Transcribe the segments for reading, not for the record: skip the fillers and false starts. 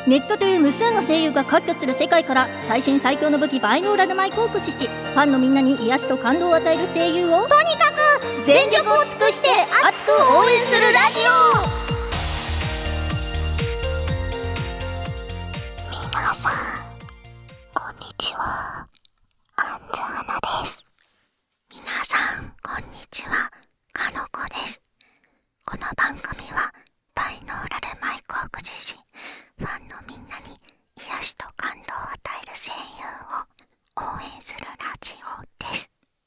ネットという無数の声優が割拠する世界から最新最強の武器バイノーラルマイクを駆使し、ファンのみんなに癒しと感動を与える声優をとにかく全力を尽くして熱く応援するラジオ。 皆さんこんにちは、アンズアナです。皆さんこんにちは、かのこです。この番組はバイノーラルマイクを駆使し、ファンのみんなに癒しと感動を与える声優を応援するラジオです。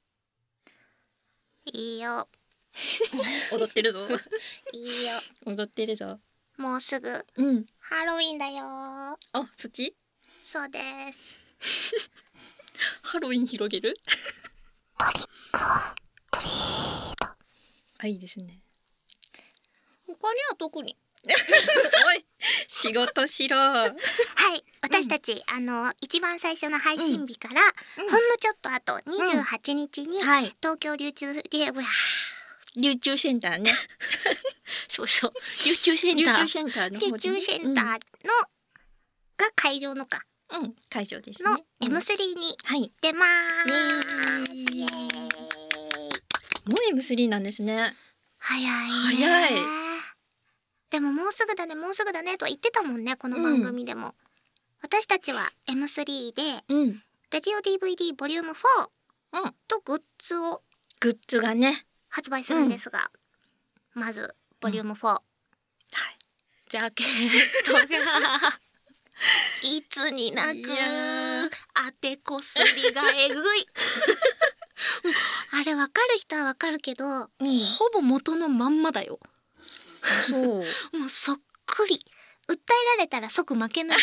いいよ踊ってるぞいいよ、 踊ってるぞ。 もうすぐハロウィンだよ。 あ、そっち？ そうです。 ハロウィン広げるトリックはトリート。 あ、いいですね。 他には特におい、仕事しろ。 はい、私たち、一番最初の配信日から、ほんのちょっとあと28日に、東京流通で、 流通センターね。 そうそう、流通センターの方で、 流通センターの、が会場の会場ですのね。 M3 に出まーす。イエーイ。 もう M3 なんですね。 早いね。 早い。 でももうすぐだね、もうすぐだねと言ってたもんね、この番組でも。私たちは M3 で、ラジオ DVD ボリューム4とグッズがね発売するんですが、まずボリューム4、ジャケットがいつになく当てこすりがえぐいあれ分かる人は分かるけど、ほぼ元のまんまだよ。 そう。 もうそっくり。訴えられたら即負けない。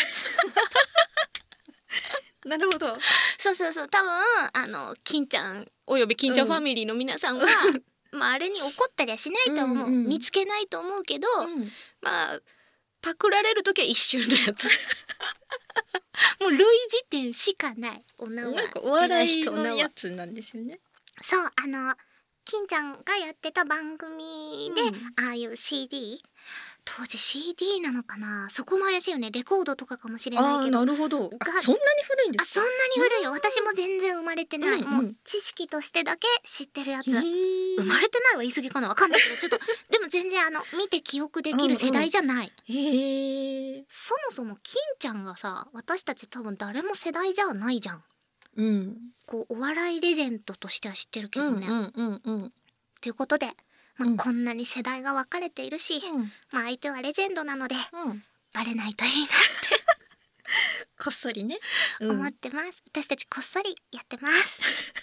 なるほど。 そうそうそう、多分金ちゃんおよび金ちゃんファミリーの皆さんは、まああれに怒ったりはしないと思う、見つけないと思うけど、まあパクられる時は一瞬のやつ。もう類似点しかない。 なんかお笑いのやつなんですよね。 そう、金ちゃんがやってた番組で、ああいう CD、 当時 CD なのかな、そこも怪しいよね。レコードとかかもしれないけど。 なるほど。そんなに古いんですか？ そんなに古いよ。私も全然生まれてない、もう知識としてだけ知ってるやつ。生まれてないは言い過ぎかな、わかんないけど、ちょっとでも全然見て記憶できる世代じゃない。そもそも金ちゃんがさ、私たち多分誰も世代じゃないじゃん。こうお笑いレジェンドとしては知ってるけどね。ということで、こんなに世代が分かれているし、相手はレジェンドなので、バレないといいなってこっそりね、 思ってます。私たちこっそりやってます。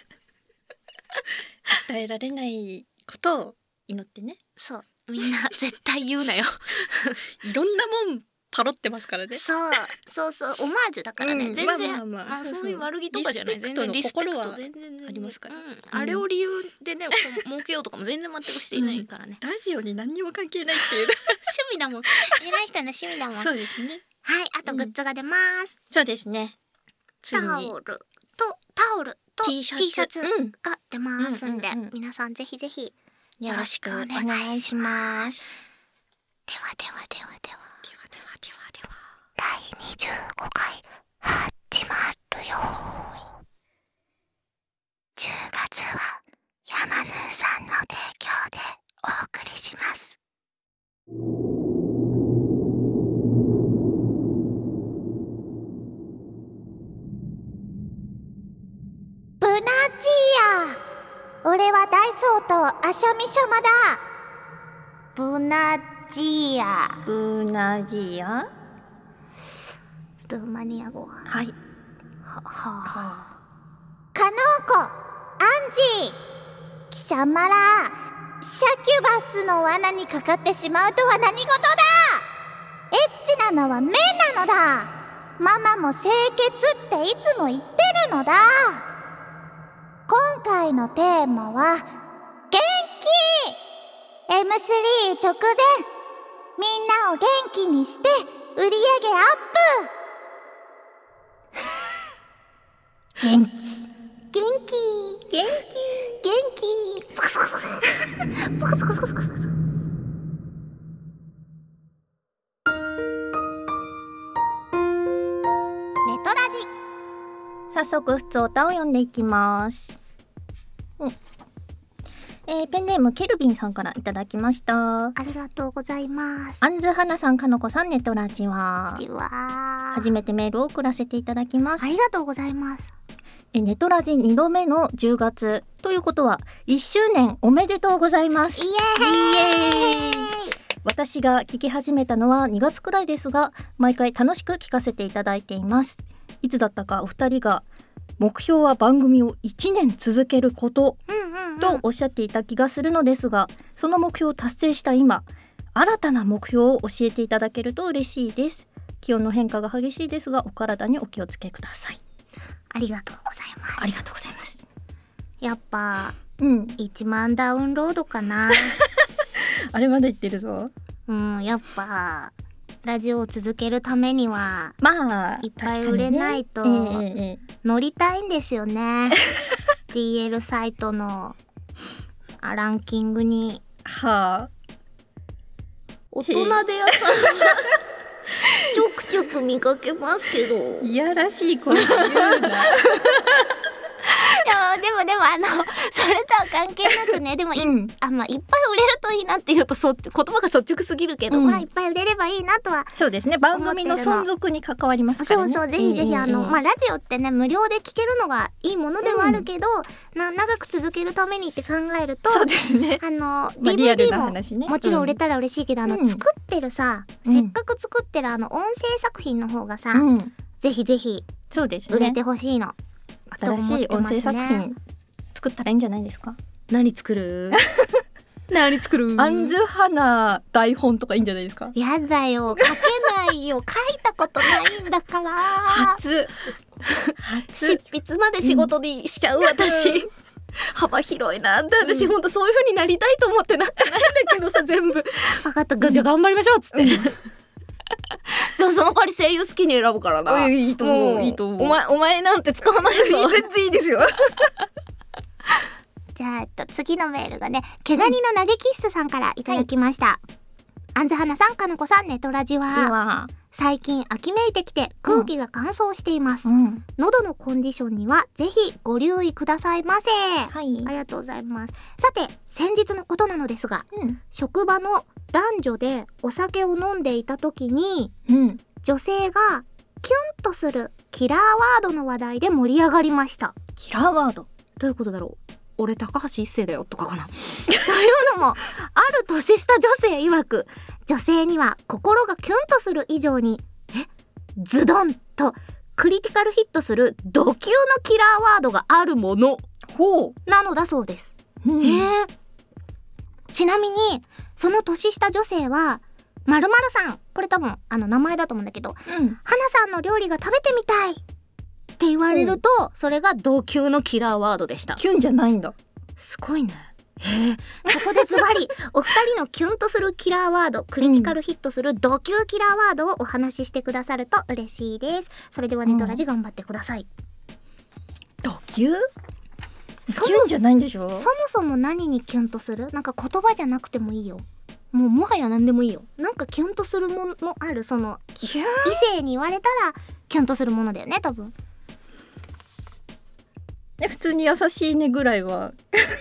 伝えられないことを祈ってね。 そう、みんな絶対言うなよ。 いろんなもんパロってますからね。 そうオマージュだからね。全然そういう悪気とかじゃない。全然リスペクト全然ありますから。あれを理由でね、儲けようとかも全然全くしていないからね。 ラジオに何にも関係ないっていう趣味だもん。偉い人の趣味だもん。 そうですね。 はい、あとグッズが出ます。 そうですね。 タオルと T シャツが出ますんで、皆さんぜひぜひよろしくお願いします。では第25回始まるよ。10月は山ヌーさんの提供でお送りします。ブナジーヤ、俺は大僧とアシャミシャマだ。ブナジーヤ、ルーマニア語。 はい。 カノーコ、アンジー、貴様らシャキュバスの罠にかかってしまうとは何事だ。エッチなのはメンなのだ。ママも清潔っていつも言ってるのだ。今回のテーマは元気。 M3 直前、みんなを元気にして売り上げアップ。元気。 トラジ。 早速普通歌を読んでいきます。ペンネームケルビンさんからいただきました。 ありがとうございます。 アンズハナさん、かのこさん、ネトラジは初めてメールを送らせていただきます。 ありがとうございます。 ネトラジ2度目の10月ということは1周年おめでとうございます。 イエーイ。 私が聞き始めたのは2月くらいですが、毎回楽しく聞かせていただいています。いつだったかお二人が目標は番組を1年続けることとおっしゃっていた気がするのですが、その目標を達成した今、新たな目標を教えていただけると嬉しいです。気温の変化が激しいですが、お体にお気をつけください。 ありがとうございます。 ありがとうございます。 やっぱ、1万ダウンロードかな。 あれまで言ってるぞ。 やっぱラジオを続けるためには、 まあいっぱい売れないと乗りたいんですよね。DL サイトのランキングに。 はあ。 大人でやったちょくちょく見かけますけど。 いやらしいこと言うな。 でもそれとは関係なくね、でもいっぱい売れるといいなっていうと言葉が率直すぎるけど、いっぱい売れればいいなとは。 そうですね、番組の存続に関わりますからね。 そうぜひぜひラジオってね、無料で聞けるのがいいものではあるけど、長く続けるためにって考えると、 そうですね、 DVD ももちろん売れたら嬉しいけど、作ってるさ、せっかく作ってる音声作品の方がさ、ぜひぜひそうですね、 売れてほしいの。 新しい音声作品作ったらいいんじゃないですか。 何作るアンズハナ台本とかいいんじゃないですか。 やだよ、書けないよ。書いたことないんだから。 初執筆まで仕事にしちゃう私。幅広いな。私ほんとそういう風になりたいと思ってなってないんだけどさ、全部。分かった、じゃあ頑張りましょうっつって。その代わり声優好きに選ぶからな。 いいと思う、いいと思う。 お前なんて使わないぞ。 全然いいですよ。 じゃあ次のメールがね、毛ガニの投げキッスさんからいただきました。アンズハナさん、かのこさん、ネトラジは最近秋めいてきて空気が乾燥しています。喉のコンディションにはぜひご留意くださいませ。ありがとうございます。さて、先日のことなのですが、職場の男女でお酒を飲んでいた時に、女性がキュンとするキラーワードの話題で盛り上がりました。 キラーワードどういうことだろう。俺高橋一生だよとかかな。そういうのもある年下女性曰く、女性には心がキュンとする以上にズドンとクリティカルヒットするド級のキラーワードがあるものなのだそうです。ちなみにその年下女性は〇〇さん、これ多分名前だと思うんだけど、花さんの料理が食べてみたいって言われると、それが同級のキラーワードでした。 キュンじゃないんだ。 すごいね。そこでズバリお二人のキュンとするキラーワード、クリティカルヒットする同級キラーワードをお話ししてくださると嬉しいです。それではネトラジ頑張ってください。 同級？キュンじゃないんでしょ。 そもそも何にキュンとする？なんか言葉じゃなくてもいいよ。もはや何でもいいよ。なんかキュンとするものある。その異性に言われたらキュンとするものだよね、多分。 普通に優しいねぐらいは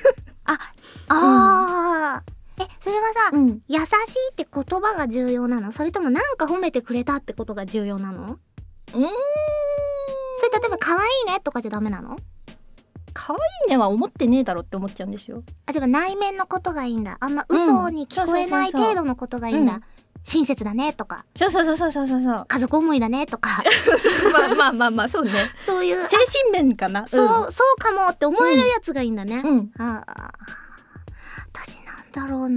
それはさ、優しいって言葉が重要なの？それともなんか褒めてくれたってことが重要なの？それ例えば可愛いねとかじゃダメなの？ 可愛いねは思ってねえだろって思っちゃうんですよ。 じゃあ内面のことがいいんだ。あんま嘘に聞こえない程度のことがいいんだ。親切だねとか、 そう家族思いだねとかまあそうね。 そういう精神面かな。 そうかもって思えるやつがいいんだね。私なんだろう。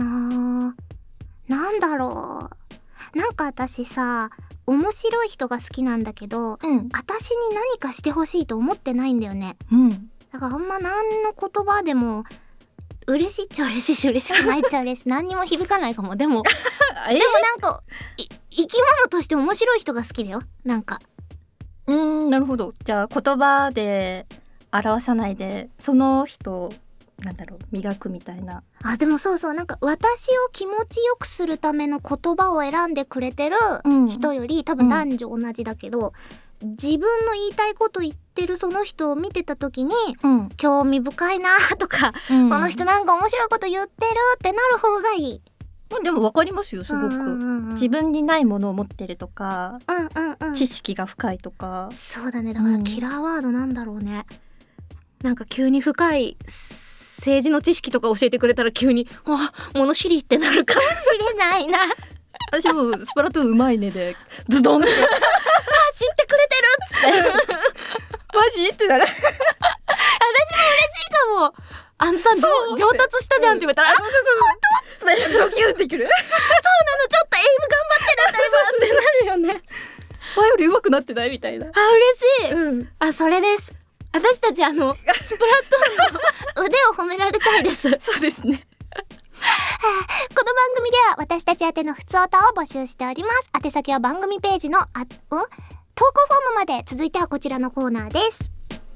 なんか私さ、面白い人が好きなんだけど、私に何かしてほしいと思ってないんだよね。だからあんま何の言葉でも嬉しいっちゃ嬉しいし、嬉しくないっちゃ嬉しい。何にも響かないかも。でもなんか生き物として面白い人が好きだよ。なんかなるほど。じゃあ言葉で表さないで、その人なんだろう、磨くみたいな。 あ、でもそうそう、なんか私を気持ちよくするための言葉を選んでくれてる人より、多分男女同じだけど、自分の言いたいこと言ってるその人を見てた時に、興味深いなとか、この人なんか面白いこと言ってるってなる方がいい。 でも分かりますよ、すごく、自分にないものを持ってるとか、知識が深いとか。 そうだね。だからキラーワードなんだろうね。なんか急に深い政治の知識とか教えてくれたら急に物知りってなるかもしれないな。 私もスプラトゥーンうまいねでズドンって知ってくれてるっつってマジってなる。 私も嬉しいかも。あのさ、上達したじゃんって言われたら、 そうドキュンってくる。そうなの、ちょっとエイム頑張ってるんだ今ってなるよね。 前より上手くなってないみたいな。 嬉しい、あ、それです。私たちスプラトゥーンの腕を褒められたいです。 そうですね。 この番組では私たち宛てのふつおたを募集しております。宛先は番組ページの投稿フォームまで。続いてはこちらのコーナーです。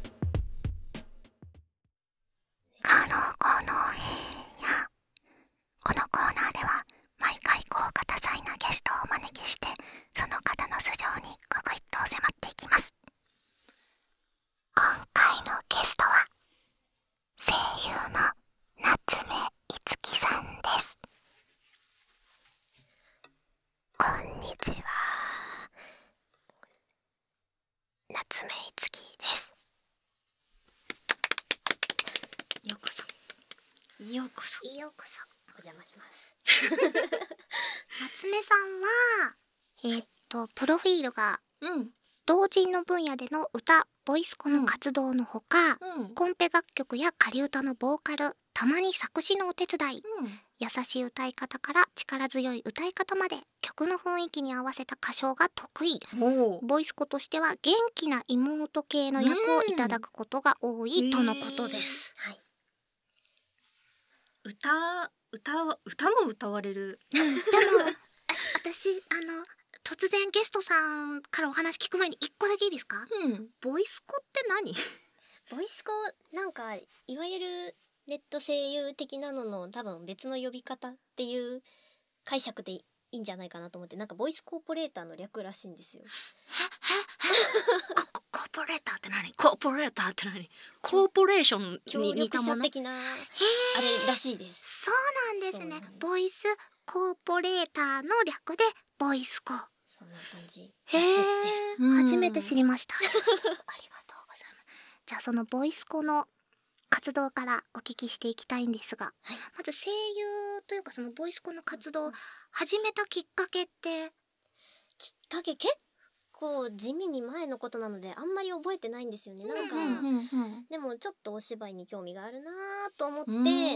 このコーナーでは毎回豪華多彩なゲストをお招きして、その方の素性にググイッと迫っていきます。今回のゲストは声優の夏目いつきさんです。こんにちは、夏目いつきです。 ようこそようこそお邪魔します夏目さんはプロフィールが、同人の分野での歌ボイスコの活動のほか、コンペ楽曲や仮歌のボーカル、たまに作詞のお手伝い、優しい歌い方から力強い歌い方まで曲の雰囲気に合わせた歌唱が得意。ボイスコとしては元気な妹系の役をいただくことが多いとのことです。 歌も歌われる。 でも私突然ゲストさんからお話聞く前に1個だけいいですか？ボイスコって何？ ボイスコなんかいわゆるネット声優的なのの多分別の呼び方っていう解釈でいいんじゃないかなと思って、なんかボイスコーポレーターの略らしいんですよ。 コーポレーターって何？コーポレーターって何？コーポレーションに似たもの的なあれらしいです。 そうなんですね。ボイスコーポレーターの略でボイスコ。 そんな感じらしいです。 初めて知りました。ありがとうございます。じゃあそのボイスコの活動からお聞きしていきたいんですが、まず声優というかそのボイスコの活動を始めたきっかけって？ きっかけ結構地味に前のことなのであんまり覚えてないんですよね。なんか、でもちょっとお芝居に興味があるなと思って、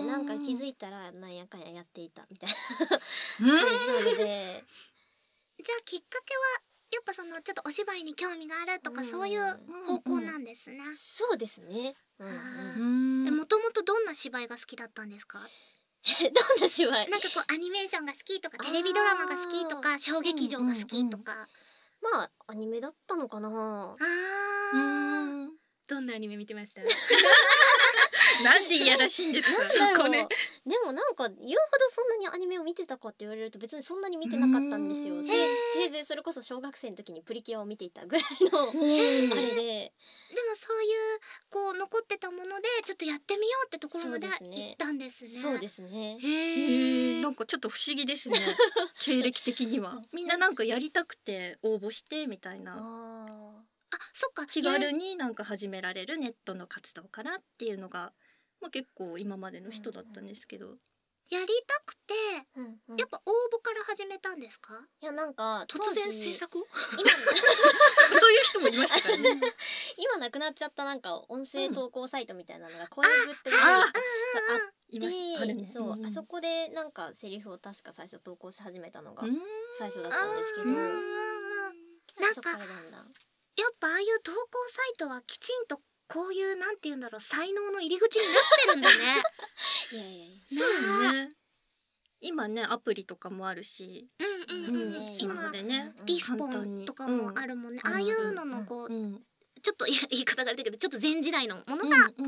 なんか気づいたらなんやかんややっていたみたいな感じなので。 じゃあきっかけはやっぱそのちょっとお芝居に興味があるとかそういう方向なんですね。 そうですね。 もともとどんな芝居が好きだったんですか？ どんな芝居？ なんかこうアニメーションが好きとかテレビドラマが好きとか小劇場が好きとか。 まあアニメだったのかな。 どんなアニメ見てました？なんでいやらしいんですか？そこね。 でもなんか言うほどそんなにアニメを見てたかって言われると別にそんなに見てなかったんですよ。せいぜいそれこそ小学生の時にプリキュアを見ていたぐらいのあれで。でもそういうこう残ってたものでちょっとやってみようってところまで行ったんですね。 そうですね。 なんかちょっと不思議ですね。経歴的にはみんななんかやりたくて応募してみたいな。 そっか、 気軽になんか始められるネットの活動からっていうのが、結構今までの人だったんですけど、 やりたくて、やっぱ応募から始めたんですか？ いやなんか突然制作を今そういう人もいましたからね。 今なくなっちゃったなんか音声投稿サイトみたいなのが声部ってあって、そうあそこでなんかセリフを確か最初投稿し始めたのが最初だったんですけど、 なんかやっぱああいう投稿サイトはきちんとこういうなんて言うんだろう才能の入り口になってるんだね。 いやいやそうね。今ねアプリとかもあるし、スマホでねリスポンとかもあるもんね。ああいうののこうちょっと言い方があれだけどちょっと前時代のものが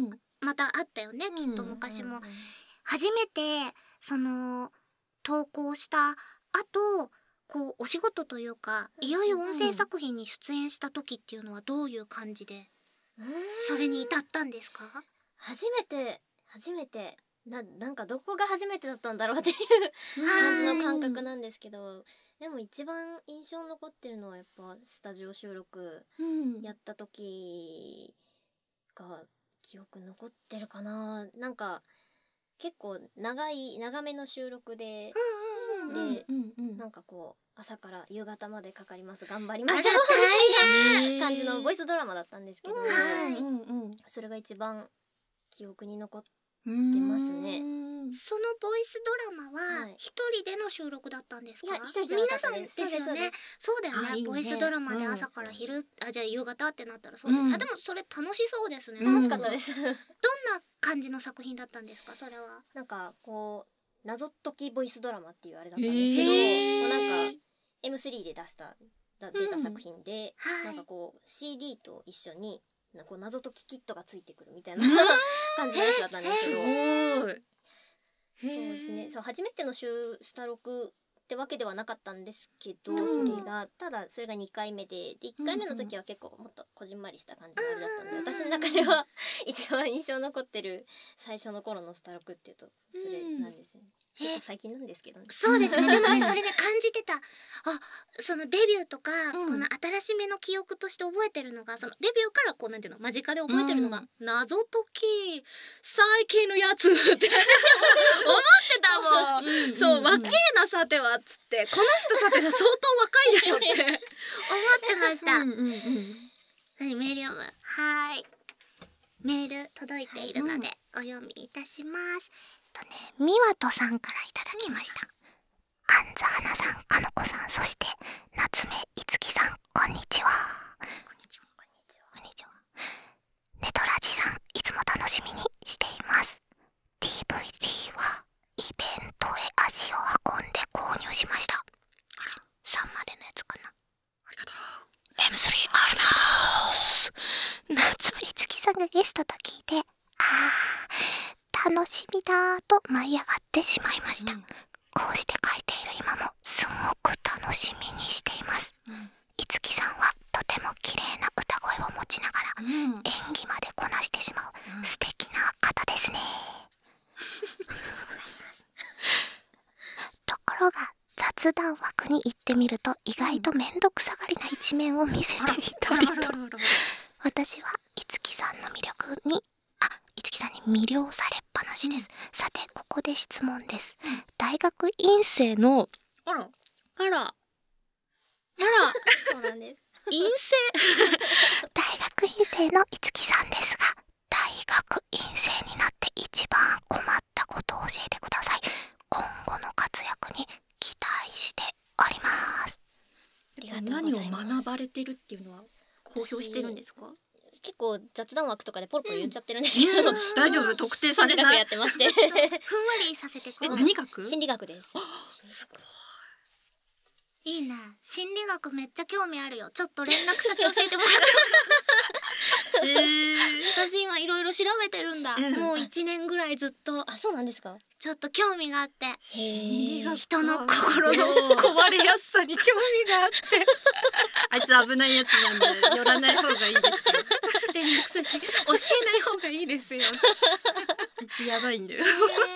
またあったよね、きっと昔も。初めてその投稿した後、こうお仕事というかいよいよ音声作品に出演した時っていうのはどういう感じでそれに至ったんですか？ 初めてなんかどこが初めてだったんだろうっていう感じの感覚なんですけど、でも一番印象に残ってるのはやっぱスタジオ収録やった時が記憶残ってるかな。なんか結構長めの収録で、なんかこう朝から夕方までかかります、頑張りましょうみたいな感じのボイスドラマだったんですけど、それが一番記憶に残ってますね。 そのボイスドラマは一人での収録だったんですか？ いや、一人じゃなかったです。 皆さんですよね。そうだよね。ボイスドラマで朝から昼、じゃあ夕方ってなったらそうだよね。でもそれ楽しそうですね。 楽しかったです。 どんな感じの作品だったんですか？それはなんかこう謎解きボイスドラマっていうあれだったんですけど、もうなんか M3 で出た作品で、なんかこう CD と一緒にこう謎解きキットがついてくるみたいな感じのやつだったんですけど、そうですね。初めてのスタロクってわけではなかったんですけど、それが2回目で1回目の時は結構もっとこじんまりした感じのあれだったんで、私の中では一番印象残ってる最初の頃のスタロクっていうとそれなんですよね。結構最近なんですけどね。 そうですね。でもね、それね感じてた。そのデビューとか、この新しめの記憶として覚えてるのが、そのデビューからこうなんていうの間近で覚えてるのが、謎解き最近のやつって思ってたもん。そう、若えなさてはっつって、この人さては相当若いでしょって思ってました。何メール読む？はい。メール届いているのでお読みいたします。みわとさんからいただきました。あんずはなさん、かのこさん、そして夏目いつきさん、こんにちは。こんにちは。ネトラジさん、いつも楽しみにしています。 DVD はイベントへ足を運んで購入しました。3までのやつかな。ありがとう。 M3 あります。夏目いつきさんがゲストと聞いて、楽しみだと舞い上がってしまいました。こうして書いている今もすごく楽しみにしています。いつきさんはとても綺麗な歌声を持ちながら、演技までこなしてしまう素敵な方ですね。ところが雑談枠に行ってみると意外とめんどくさがりな一面を見せていたりと、私はいつきさんの魅力に魅了されっぱなしです。さてここで質問です。大学院生のあらそうなんです。 院生大学院生のいつきさんですが、大学院生になって一番困ったことを教えてください。今後の活躍に期待しております。 何を学ばれてるっていうのは公表してるんですか？ 結構雑談枠とかでポロポロ言っちゃってるんですけど、 大丈夫？特定されない？ やってましてふんわりさせてください。 何学？ 心理学です。 すごいいね。心理学めっちゃ興味あるよ。ちょっと連絡先教えてもらって私今いろいろ調べてるんだ。もう1年ぐらいずっと。 あ、そうなんですか。 ちょっと興味があって、 人の心の壊れやすさに興味があってあいつ危ないやつなんで寄らない方がいいですよ。 連絡先教えない方がいいですよ。 あいつやばいんだよ。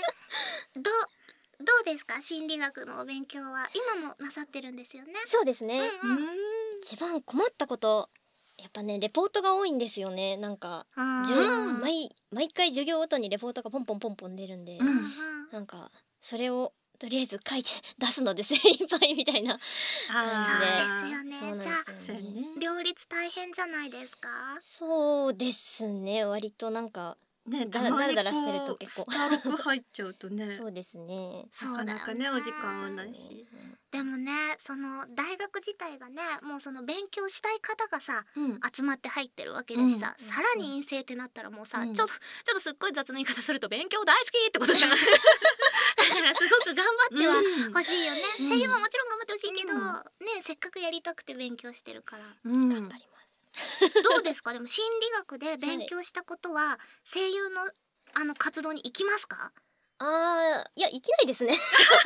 どうですか？心理学のお勉強は今もなさってるんですよね。 そうですね。一番困ったことやっぱね、レポートが多いんですよね。なんか毎回授業ごとにレポートがポンポン出るんで、なんかそれをとりあえず書いて出すので精一杯みたいな感じで。そうですよね。じゃあ両立大変じゃないですか？ そうですね。割となんかだらしてると結構スタロク入っちゃうとねそうですね。 なかなかねお時間はないし、 でもね、その大学自体がね、もうその勉強したい方がさ、集まって入ってるわけですさ、さらに陰性ってなったらもうさ、ちょっとすっごい雑な言い方すると勉強大好きってことじゃん。だからすごく頑張っては欲しいよね。声優ももちろん頑張ってほしいけど、ね、せっかくやりたくて勉強してるから、 頑張ります。 どうですか？でも心理学で勉強したことは声優の活動に行きますか？ いや、生きないですね。生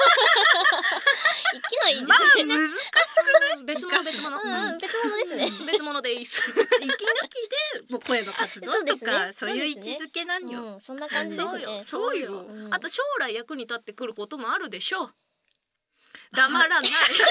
きないですね。 まあ難しくない？別物別物ですね。 別物でいいっす。息抜きでもう声の活動とかそういう位置づけなんよ。 そんな感じですね。 そうよ。あと将来役に立ってくることもあるでしょう。黙らない。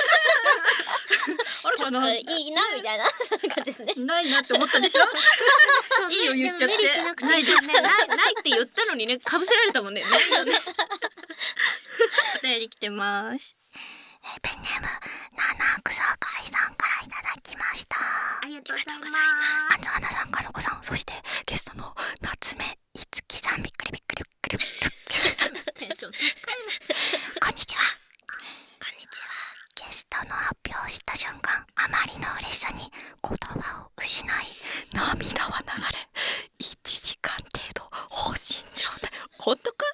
あれかな、 いいなみたいな感じですね。 ないなって思ったでしょ。いいよ言っちゃって。ないですね。ないって言ったのにね、かぶせられたもんね。ないよね。お便り来てます。 ペンネーム七草海さんからいただきました。ありがとうございます。あつはなさん、かのこさん、そしてゲストの夏目いつきさん、びっくりびっくりびっくりびっくり。 テンション高いな。 こんにちは。ゲストの発表した瞬間、あまりの嬉しさに言葉を失い、涙は流れ、1時間程度放心状態。 本当か？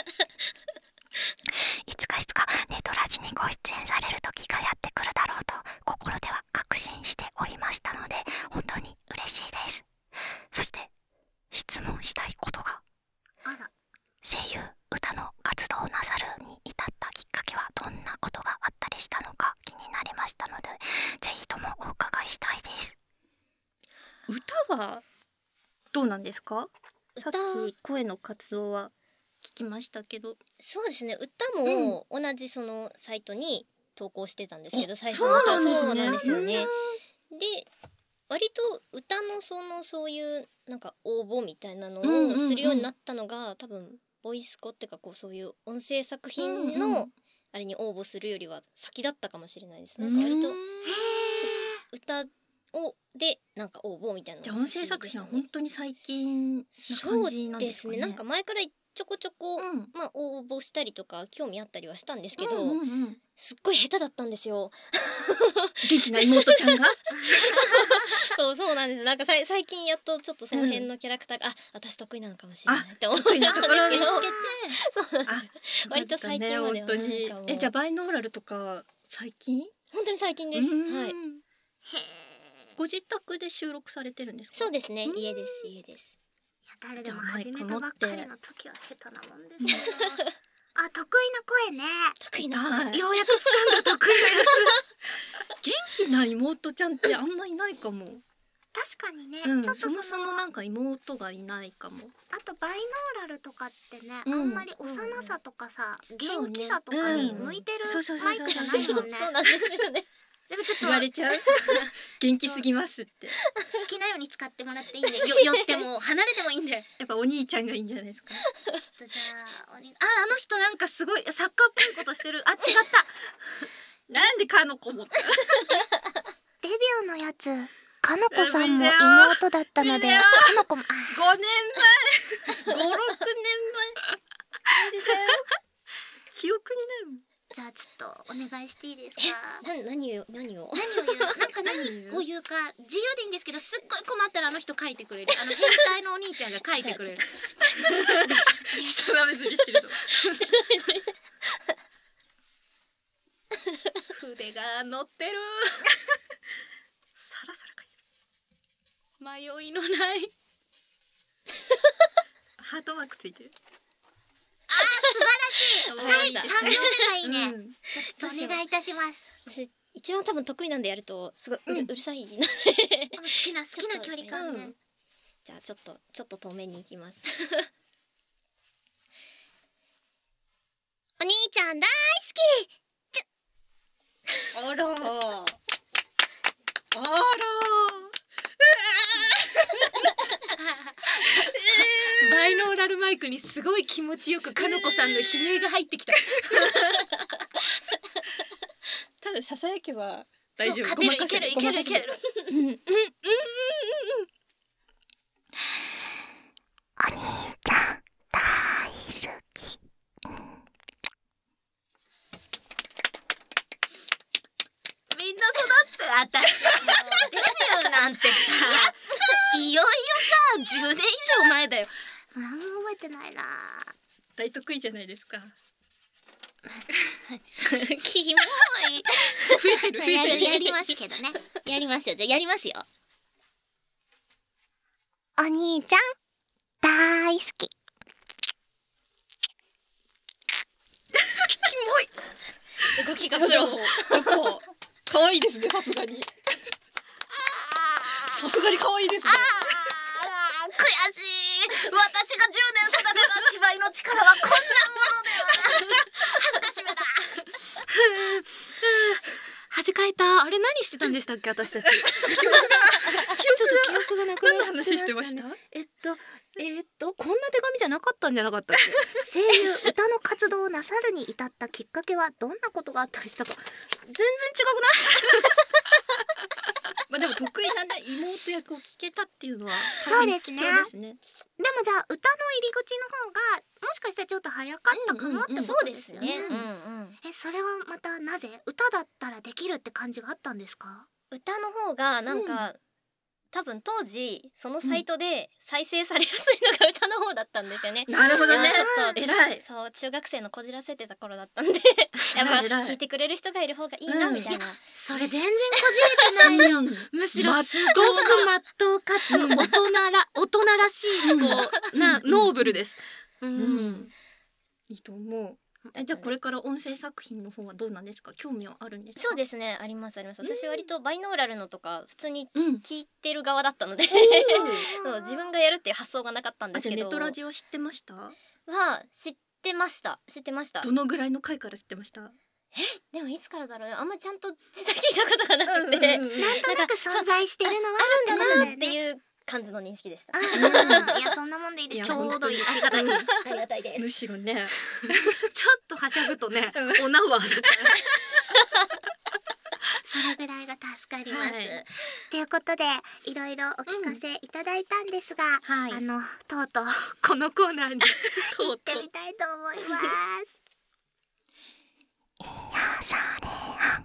いつかネトラジにご出演される時がやってくるだろうと心では確信しておりましたので、本当に嬉しいです。そして質問したいことが、声優歌の活動をなさるに至ったきっかけはどんなことがあったりしたのか気になりましたので、ぜひともお伺いしたいです。 歌はどうなんですか？さっき声の活動は聞きましたけど。 そうですね、歌も同じそのサイトに投稿してたんですけど、最初そうなんですよね。で割と歌のそういうなんか応募みたいなのをするようになったのが、多分ボイスコってかそういう音声作品のあれに応募するよりは先だったかもしれないです。なんか割と歌をでなんか応募みたいな。 じゃあ音声作品は本当に最近な感じなんですかね。 そうですね。なんか前からちょこちょこ、応募したりとか興味あったりはしたんですけど、すっごい下手だったんですよ。 元気な妹ちゃんがそうなんです。なんか最近やっとちょっとその辺のキャラクターが、私得意なのかもしれないって思って得意なところを見つけてそうなんです。割と最近まではなんかもうじゃあバイノーラルとか最近？ 本当に最近です。はい。 ご自宅で収録されてるんですか？ そうですね。家です。 誰でも始めたばっかりの時は下手なもんですよ。得意な声ね。 得意な声。 ようやく掴んだ得意なやつ。元気な妹ちゃんってあんまいないかも。 確かにね。 ちょっとそのなんか妹がいないかも。 あとバイノーラルとかってね、あんまり幼さとかさ、元気さとかに向いてるマイクじゃないもんね。 そうなんですよね。 でもちょっと言われちゃう。元気すぎますって。 好きなように使ってもらっていいんで、寄っても離れてもいいんで。 やっぱお兄ちゃんがいいんじゃないですか。 ちょっとじゃああの人なんかすごいサッカーっぽいことしてる。違った。なんでかのこもった。 デビューのやつ、かのこさんも妹だったので、かのこも5 年前、5、6年前。記憶にないもん。 じゃあちょっとお願いしていいですか？ 何をなんか何を言うか自由でいいんですけど、すっごい困ったらあの人書いてくれる。変態のお兄ちゃんが書いてくれる。 人なめずりしてるぞ。筆が乗ってる。サラサラ書いてる。迷いのない。ハートマークついてる。 素晴らしい。3秒目がいいね。じゃあちょっとお願いいたします。 一番多分得意なんでやるとすごいうるさいので、 好きな距離感ね。 じゃあちょっと遠目に行きます。 お兄ちゃん大好き。 あらバイノーラルマイクにすごい気持ちよくかのこさんの悲鳴が入ってきた。多分ささやけば大丈夫。 いける。お兄ちゃん大好き。 みんな育って私デビューなんてさ、いよいよさ10年以上前だよ。 何も覚えてないな。 大得意じゃないですか。 キモい。 増えてる。 やりますけどね。やりますよ。じゃあやりますよ。 お兄ちゃん大好き。 動きがプロ。 可愛いですね、さすがに。さすがに可愛いですね。 悔しい。私が10年育てた芝居の力はこんなものでは。恥ずかしめだ。 恥かいた。あれ何してたんでしたっけ、私たち。ちょっと記憶がなくなってましたね。何の話してました？こんな手紙じゃなかったんじゃなかったっけ？ 声優歌の活動をなさるに至ったきっかけはどんなことがあったりしたか。 全然違くない？まあでも得意なね、妹役を聞けたっていうのはそうですね。 貴重ですね。 でもじゃあ歌の入り口の方がもしかしてちょっと早かったかなってことですよね。それはまたなぜ歌だったらできるって感じがあったんですか？ 歌の方がなんか、多分当時そのサイトで再生されやすいのが歌の方だったんですよね。 なるほどね。 ちょっと偉い。 そう中学生のこじらせてた頃だったんでやっぱ聞いてくれる人がいる方がいいなみたいな。 それ全然こじれてないよ。 むしろすごくまっとうかつ大人らしい思考なノーブルです。いいと思う。じゃあこれから音声作品の方はどうなんですか？興味はあるんですか？ そうですね、あります。私割とバイノーラルのとか普通に聞いてる側だったのでそう自分がやるっていう発想がなかったんですけど。 じゃあネトラジオ知ってました？ は知ってました。 どのぐらいの回から知ってました？ でもいつからだろうね。あんまちゃんと実際聞いたことがなくて、 なんとなく存在してるのはあるんだなっていう感じの認識でした。 いやそんなもんでいいです。ちょうどいい。ありがたい。 ありがたいです。 むしろねちょっとはしゃぐとねお縄だからそれぐらいが助かります。ということでいろいろお聞かせいただいたんですが、とうとうこのコーナーに行ってみたいと思います。いやそれは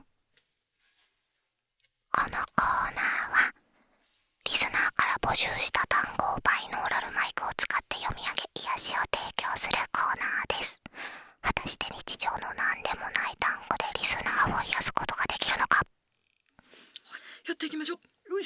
このコーナーはリスナーから募集した単語をバイノーラルマイクを使って読み上げ癒しを提供するコーナーです。果たして日常の何でもない単語でリスナーを癒すことができるのか。 やっていきましょう。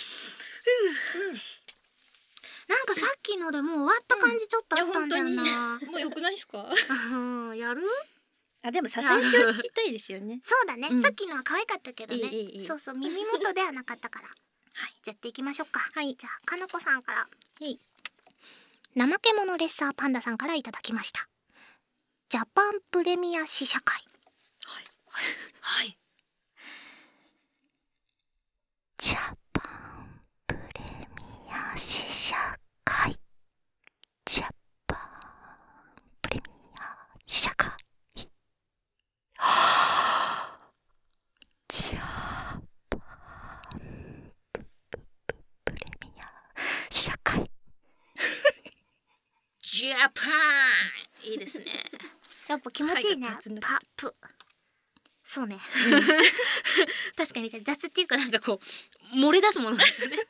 なんかさっきのでもう終わった感じちょっとあったんだよな。 もう良くないですか？ やる？ でもささやきを聞きたいですよね。 そうだね、さっきのは可愛かったけどね。そうそう、耳元ではなかったから。じゃあやっていきましょうか。じゃあかなこさんから。怠け者レッサーパンダさんからいただきました。ジャパンプレミア試写会。ジャパンプレミア試写会。ジャパンプレミア試写会。ジャパンプレミア試写会。 ジャパンいいですね。 やっぱ気持ちいいね。パップ。そうね。確かに雑っていうかなんかこう漏れ出すものだったね。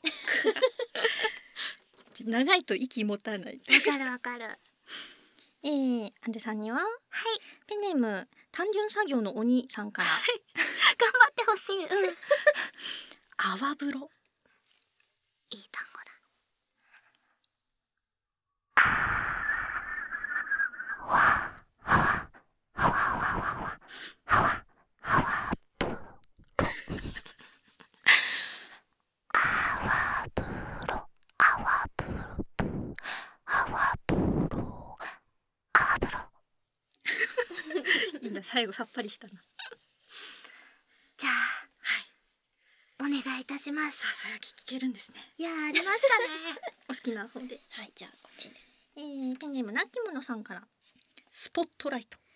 長いと息持たない。 わかる。 アンジェさんにはペンネーム単純作業の鬼さんから頑張ってほしい。 泡風呂。 いい単語だ。 いいな、最後さっぱりしたな。 じゃあ、お願いいたします。 ささやき聞けるんですね。 いやありましたね。 お好きな方で。 じゃあこっちで。 ペンネームなきものさんからスポットライト。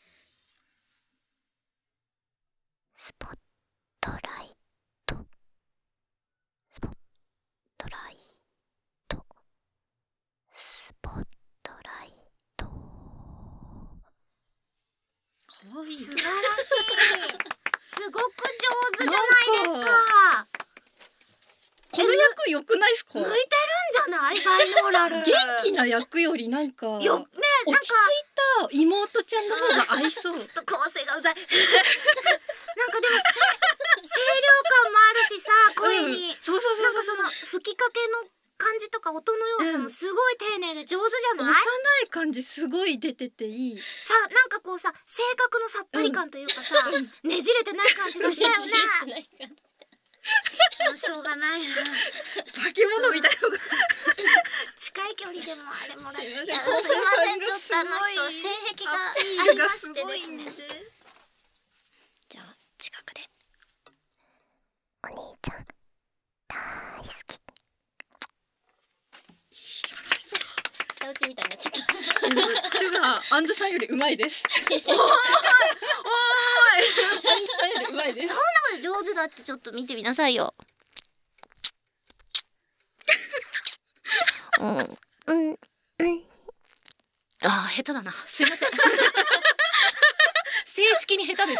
スポットライト。スポットライト。スポットライト。 かわいい。 素晴らしい。すごく上手じゃないですか。 この役良くないですか？ 向いてるんじゃない？バイノーラル。 元気な役よりなんかよね、 落ち着いた妹ちゃんの方が合いそう。 ちょっと構成がうざい。なんかでも清涼感もあるしさ、声に。 そう。 なんかその吹きかけの感じとか音の要素もすごい丁寧で上手じゃない？ 幼い感じすごい出てていい。 さ、なんかこうさ、性格のさっぱり感というかさ、ねじれてない感じがしたよね。しょうがないな。 化け物みたいなのが近い距離でもあれもらって。 すいません、 すいません、ちょっと性癖がありましてですね。 じゃあ近くで。 お兄ちゃん大好き。 いいじゃないですか。 下打ちみたいになっちゃった。 チュがアンズさんより上手いです。おーい、アンズさんより上手いです。 そんなこと上手だってちょっと見てみなさいよ。 あー、下手だな。すいません。正式に下手です。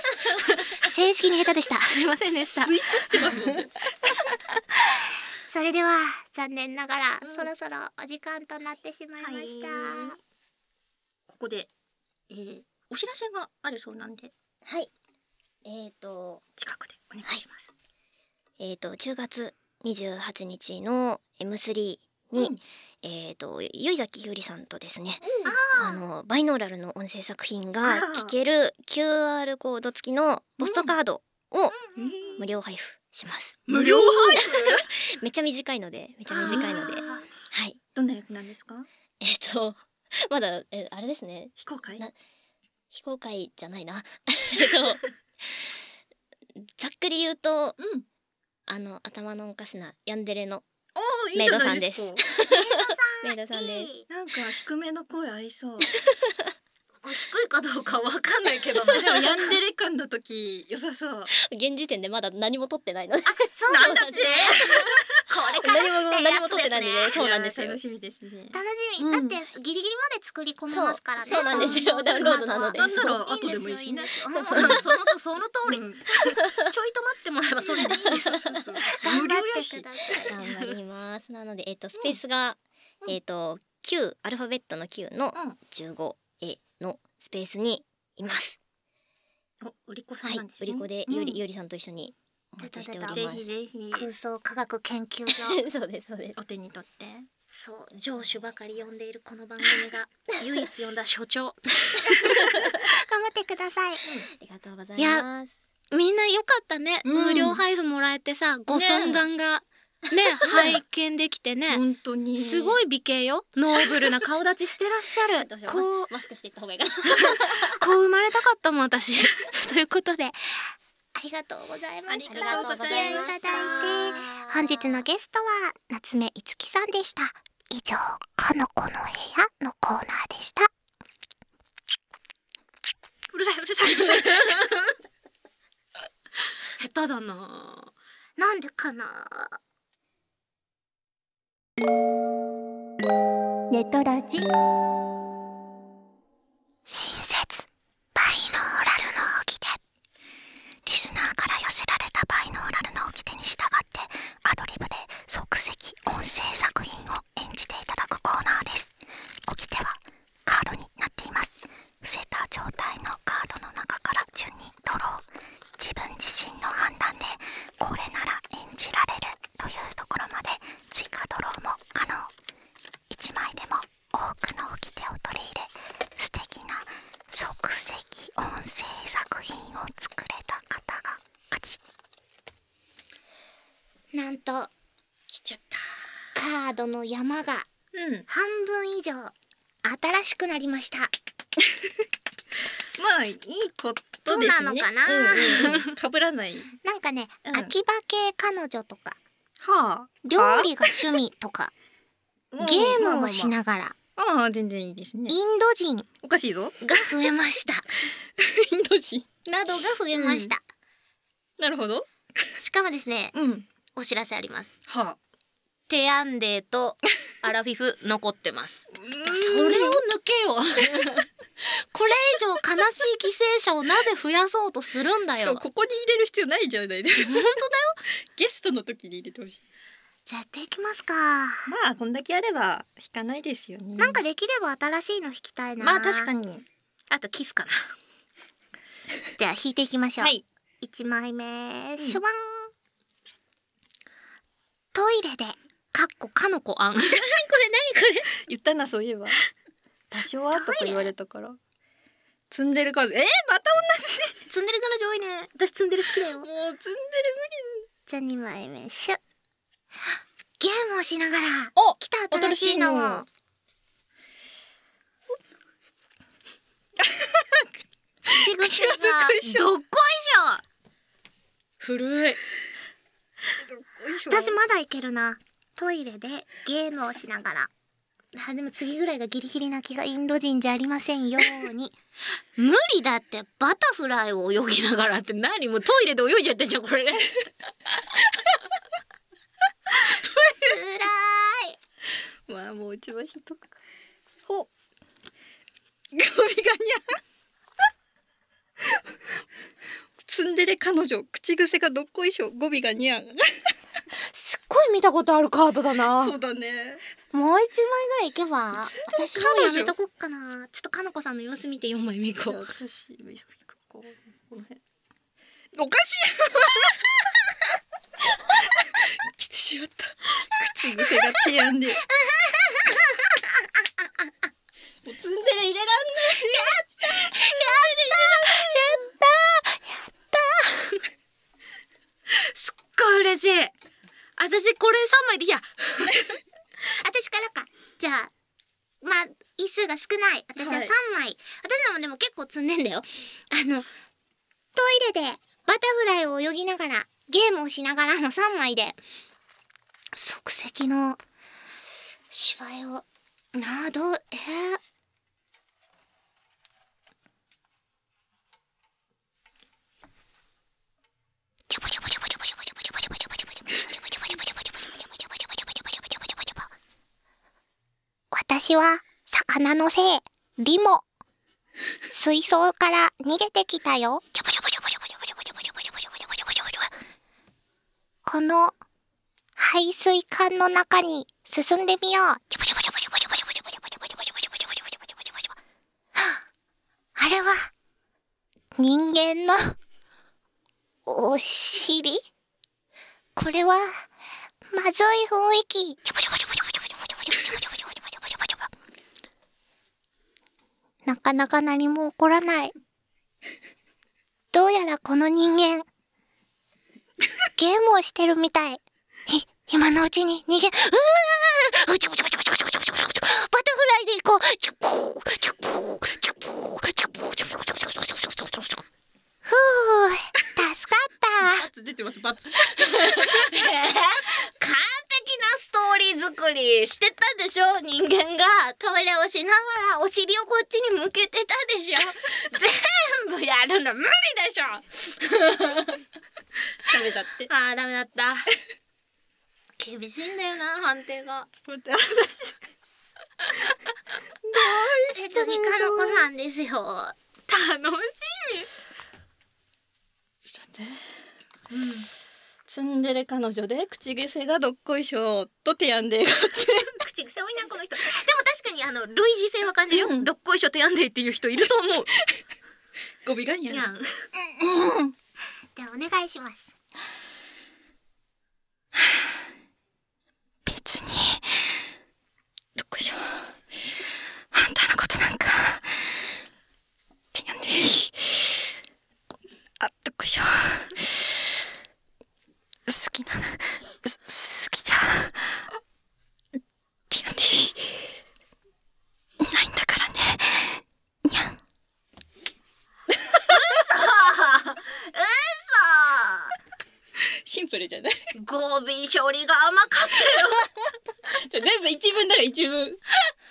正式に下手でした。 すいませんでした。吸い取ってますもんね。 それでは残念ながら、そろそろお時間となってしまいました。 ここで、お知らせがあるそうなんで、 はい。 近くでお願いします。 10月28日の M3 に、ゆいざきゆりさんとですね、バイノーラルの音声作品が聴ける QR コード付きのポストカードを無料配布します。 無料配布？ めっちゃ短いので、はい。 どんな役なんですか？ まだあれですね。 非公開？ 非公開じゃないな。ざっくり言うと、頭のおかしなヤンデレのメイドさんです。メイドさんです。 なんか低めの声合いそう。低いかどうかわかんないけどね。でもヤンデレ感の時良さそう。 現時点でまだ何も撮ってないので。 そうなんだって。これから何も撮ってないので、そうなんですよ。 楽しみですね。 楽しみ。だってギリギリまで作り込めますからね。 そうなんですよ。ダウンロードなので。 なんなら後でもいいしね。その通り。ちょいと待ってもらえばそれでいいです。無料やし。 頑張ります。なのでスペースが9アルファベットの9の15のスペースにいます。 売り子さんなんですね。 売り子でゆりさんと一緒にお待ちしております。 ぜひぜひ空想科学研究所。 そうですそうです。 お手に取って。 そう、上手ばかり読んでいるこの番組が唯一読んだ所長。頑張ってください。 ありがとうございます。 みんな良かったね。無料配布もらえてさ、ご尊顔がね拝見できてね。 本当にすごい美形よ。ノーブルな顔立ちしてらっしゃる。 こうマスクしていった方がいいかな。 こう生まれたかったもん私。ということで。ありがとうございました。 ありがとうございました。 いただいて、本日のゲストは夏目いつきさんでした。以上、かのこの部屋のコーナーでした。 うるさいうるさい。下手だな。 なんでかな。 ネトラジ。 親切バイノーラルの掟。リスナーから寄せられたバイノーラルの掟に従ってアドリブで即席音声作品を演じていただくコーナーです。掟はカードになっています。伏せた状態のカードの中から順にドロー。自分自身の判断でこれなら演じられるというところまで追加ドローも可能。1枚でも多くの掟を取り入れ素敵な即席音声作品を作れた方が勝ち。なんと来ちゃった。 カードの山が半分以上新しくなりました。 まあいいことですね。 そうなのかな。 被らない。 なんかね、秋葉系彼女とかはあ。 料理が趣味とかゲームをしながらああ、全然いいですね。 インド人おかしいぞ。 が増えました。 インド人などが増えました。 なるほど。 しかもですね、お知らせあります。 はあ。 テアンデーとアラフィフ残ってます。 それを抜けよ。 これ以上悲しい犠牲者をなぜ増やそうとするんだよ。 しかもここに入れる必要ないじゃないですか。 本当だよ。 ゲストの時に入れてほしい。 じゃあやっていきますか。 まあこんだけあれば引かないですよね。 なんかできれば新しいの引きたいな。 まあ確かに。 あとキスかな。じゃあ引いていきましょう。 はい。 1枚目、シュバン。トイレでかっこかのこあんこれ言ったな、そういえば。場所はとか言われたから。ツンデレ彼女、また同じ。 ツンデレ彼女多いね。私ツンデレ好きだよ。 もうツンデレ無理。 じゃあ2枚目シュッ。ゲームをしながら来た新しいのを口癖がどっこいしょ。 古い。 私まだいけるな。トイレでゲームをしながら。でも次ぐらいがギリギリな気が。インド人じゃありませんように。無理だって。バタフライを泳ぎながらって何？もうトイレで泳いじゃってんじゃんこれね。つらい。まあもう一番ひどくか。ほ。ゴビがにゃん。ツンデレ彼女、口癖がどっこいしょ、語尾がにゃん。 すっごい見たことあるカードだな。 そうだね。 もう1枚ぐらいいけば。私もうやめとこっかな。ちょっとかのこさんの様子見て4枚目いこう。 私この辺おかしい。来てしまった。口癖が提案で。もうツンデレ入れらんない。やったすっごい嬉しい。私これ3枚でいいや。 私からか。じゃあまあ位数が少ない。私は3枚、私のもでも結構積んでんだよ。トイレでバタフライを泳ぎながらゲームをしながらの3枚で即席の芝居をなあどう私は魚のせいリモ水槽から逃げてきたよ。この排水管の中に進んでみよう。あれは人間のお尻？これはまずい雰囲気。なかなか何も起こらない。どうやらこの人間ゲームをしてるみたい。今のうちに逃げ。バタフライで行こう。ふう、助かった。 バツ出てます。バツ。 完璧なストーリー作りしてたでしょ。人間がトイレをしながらお尻をこっちに向けてたでしょ。全部やるの無理でしょ。 ダメだって。 あーダメだった。厳しいんだよな判定が。 ちょっと待って、私次かのこさんですよ。 楽しみ。ちょっと待って。ツンデレ彼女で口癖がどっこいしょと提案で。 口癖多いなこの人。でも確かに類似性は感じるよ。どっこいしょ提案でっていう人いると思う。 語尾がにゃん。 じゃあお願いします。 別にどっこいしょあんたのことなんか提案でいい。あ、どっこいしょ好きじゃ提案でいい。ないんだからねにゃん。シンプルじゃない？ 語尾処理が甘かったよ。 全部一文だから一文。でも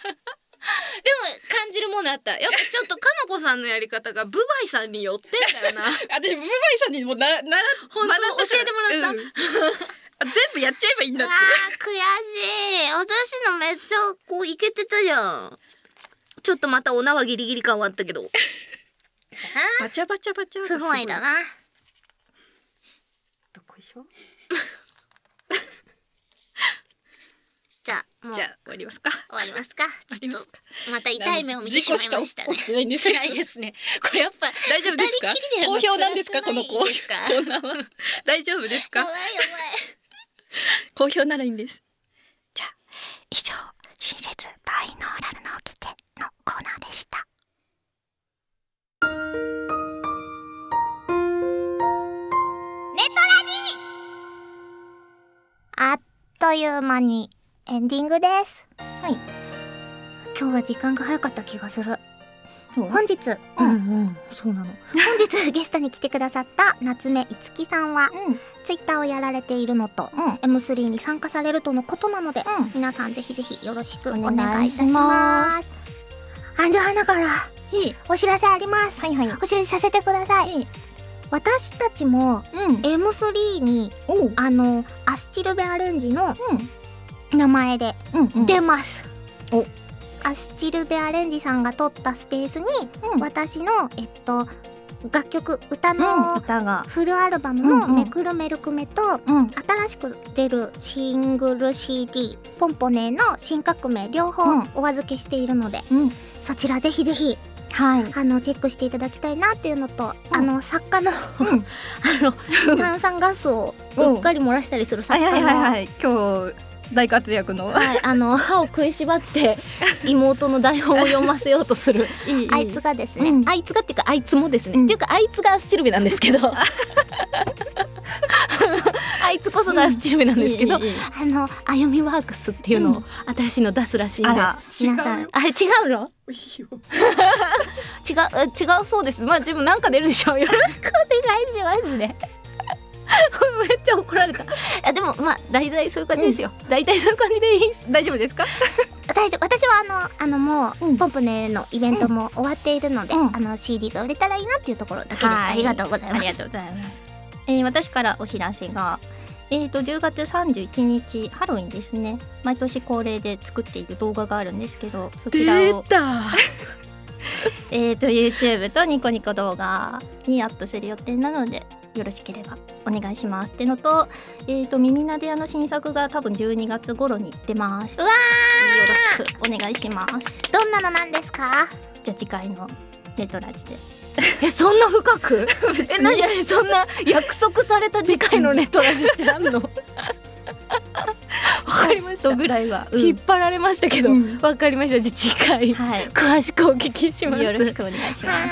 感じるものあった。やっぱちょっとかのこさんのやり方がブバイさんに寄ってんだよな。 私ブバイさんにも本当教えてもらった。全部やっちゃえばいいんだって。 悔しい。私のめっちゃこういけてたじゃん。ちょっとまたお縄ギリギリ感はあったけど。 バチャバチャバチャ。 不本意だな。 どこいしょ。 じゃあ終わりますか。 終わりますか。ちょっとまた痛い目を見てしまいましたね。辛いですね。これやっぱ大丈夫ですか？好評なんですかこのコーナーは。大丈夫ですか？ やばい。 好評ならいいんです。 以上、親切バイノーラルの起きてのコーナーでした。ネトラジあっという間にエンディングです。 はい。 今日は時間が早かった気がする。本日、 そうなの。 本日ゲストに来てくださった夏目いつきさんは、ツイッターをやられているのと、M3 に参加されるとのことなので、皆さんぜひぜひよろしくお願いいたします。だからお知らせあります。お知らせさせてください。私たちも M3 にアスチルベアレンジの名前で出ます。アスチルベアレンジさんが撮ったスペースに、私の楽曲歌のフルアルバムのめくるめるくめと、新しく出るシングル CD ポンポネの新革命両方お預けしているので、そちらぜひぜひチェックしていただきたいなっていうのと、作家の炭酸ガスをうっかり漏らしたりする作家の今日大活躍の、 歯を食いしばって妹の台本を読ませようとするあいつがですね、 あいつがっていうかあいつもですね、っていうかあいつがアスチルベなんですけどあいつこそがアスチルベなんですけど、あゆみワークスっていうのを新しいの出すらしいんで、皆さんあれ違うの違うそうです。まあでもなんか出るでしょう。よろしくお願いしますねめっちゃ怒られた。いやでもまあ大体そういう感じですよ。大体そういう感じでいいです。大丈夫ですか？ 大丈夫。私はもうポンプネのイベントも終わっているので、CD が売れたらいいなっていうところだけです。ありがとうございます。 ありがとうございます。私からお知らせが、10月31日ハロウィンですね。毎年恒例で作っている動画があるんですけど、そちらをYouTube とニコニコ動画にアップする予定なので、よろしければお願いしますってのと、耳なで屋の新作が多分12月頃に出ます。よろしくお願いします。 どんなのなんですか？ じゃあ次回のネトラジで。 そんな深く何そんな約束された次回のネトラジってあんの？わかりました。 ぐらいは、 引っ張られましたけど、わかりました。じゃあ次回、詳しくお聞きします。 よろしくお願いします。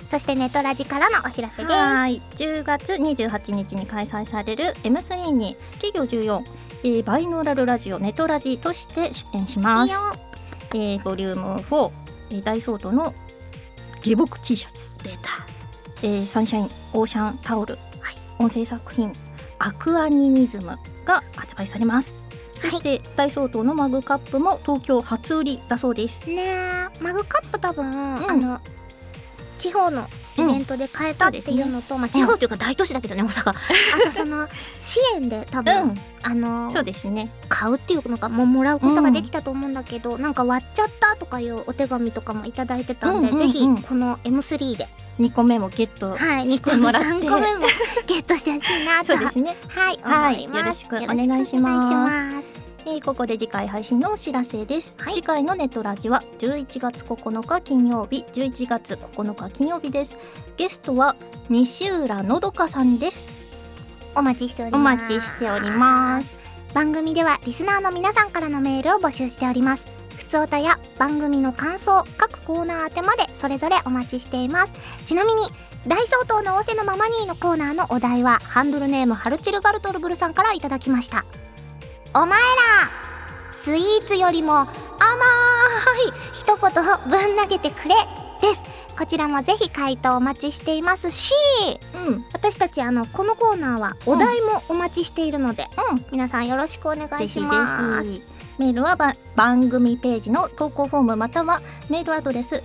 そしてネトラジからのお知らせです。 10月28日に開催される M3 に企業14、バイノーラルラジオネトラジとして出展します。ボリューム4、大相当の下僕 T シャツ出た、サンシャインオーシャンタオル、音声作品アクアニミズムが発売されます。そして大相当のマグカップも東京初売りだそうですね。マグカップ多分、地方のイベントで買えたっていうのと、地方というか大都市だけどね、大阪あとその支援で多分、 そうですね、 買うっていうのかもらうことができたと思うんだけど、なんか割っちゃったとかいうお手紙とかもいただいてたんで、ぜひこの M3 で 2個目もゲットしてもらって、 2個目もゲットしてほしいなとそうですね、 思います。 よろしくお願いします。ここで次回配信のお知らせです。次回のネトラジは11月9日金曜日、11月9日金曜日です。ゲストは西浦のどかさんです。 お待ちしております。番組ではリスナーの皆さんからのメールを募集しております。ふつおたや番組の感想、各コーナー宛てまでそれぞれお待ちしています。ちなみに大相当の仰せのままにのコーナーのお題はハンドルネームハルチルガルトルブルさんからいただきました。お前らスイーツよりも甘い一言ぶん投げてくれです。こちらもぜひ回答お待ちしていますし、私たちこのコーナーはお題もお待ちしているので、皆さんよろしくお願いします。 メールは番組ページの投稿フォームまたはメールアドレス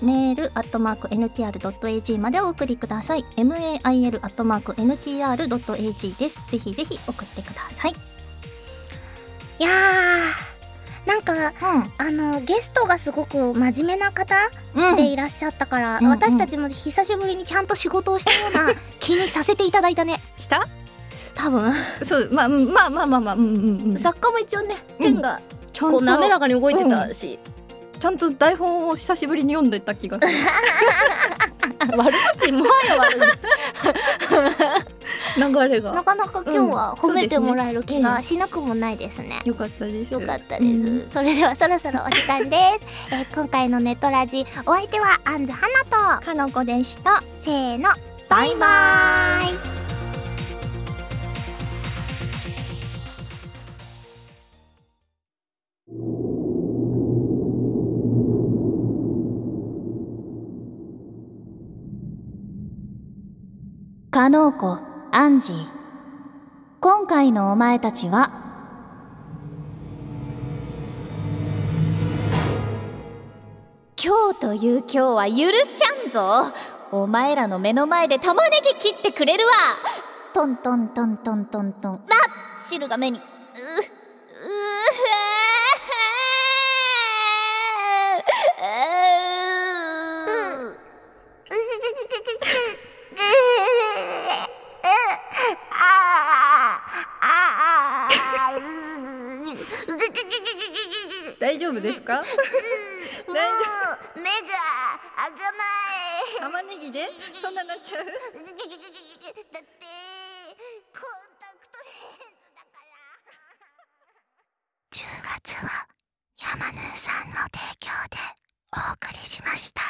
mail@ntr.ag までお送りください。mail@ntr.ag です。ぜひぜひ送ってください。 いやなんか、ゲストがすごく真面目な方でいらっしゃったから、私たちも久しぶりにちゃんと仕事をしたような気にさせていただいたね。 した多分そう、まあ作家も一応ね、ペンがこう滑らかに動いてたし、 ちゃんと台本を久しぶりに読んでた気がする悪口もはや悪口流れがなかなか今日は褒めてもらえる気がしなくもないですね。 よかったです。 よかったです。それではそろそろお時間です。今回のネトラジ、お相手はアンズハナとかのこでした。 せーの、バイバーイ。 加納子、アンジー、今回のお前たちは今日という今日は許しゃんぞ。お前らの目の前で玉ねぎ切ってくれるわ。トントントントントントン。汁が目に。大丈夫ですか？ もう目が開かない。 玉ねぎでそんななっちゃう？だってコンタクトレンズだから。10月は山ヌーさんの提供でお送りしました。